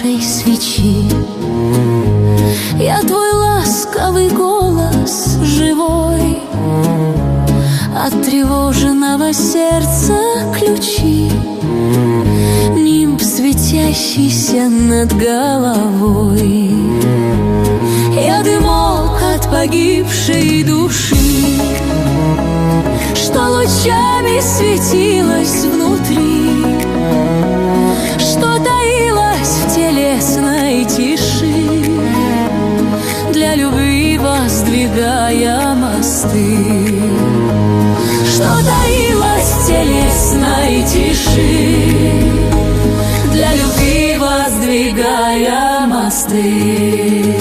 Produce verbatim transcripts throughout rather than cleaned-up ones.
яркой свечи. Я твой ласковый голос живой, от тревоженного сердца ключи, нимб, светящийся над головой. Я дымок от погибшей души, что лучами светилась внутри, что таилась в телесной тиши, для любви воздвигая мосты. Что таилась в телесной тиши, для любви воздвигая мосты.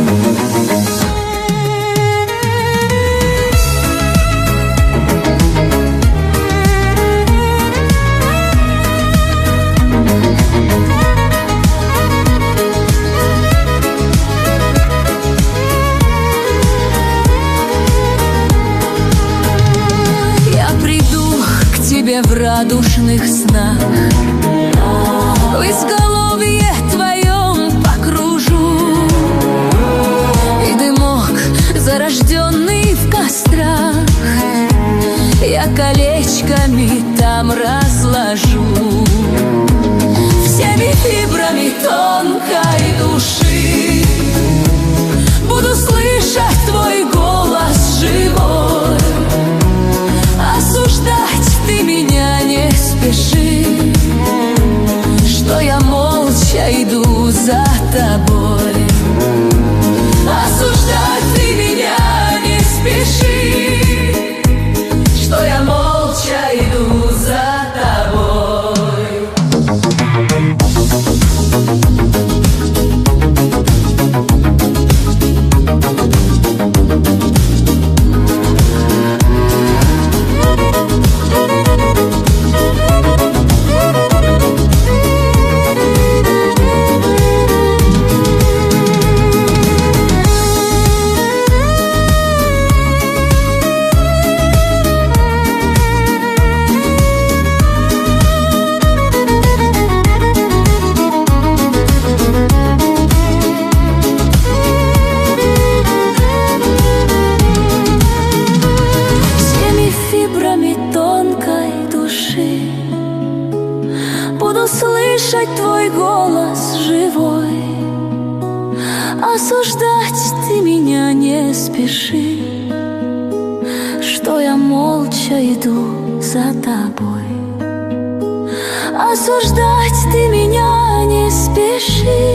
В радушных снах в изголовье твоем покружу, и дымок, зарожденный в кострах, я колечками там разложу. Всеми фибрами тонкой души буду слышать твой голос живой. Осуждать ты меня не спеши, что я молча иду за тобой. Осуждать ты меня не спеши, что я молча иду за тобой. Буду слышать твой голос живой. Осуждать ты меня не спеши, что я молча иду за тобой. Осуждать ты меня не спеши,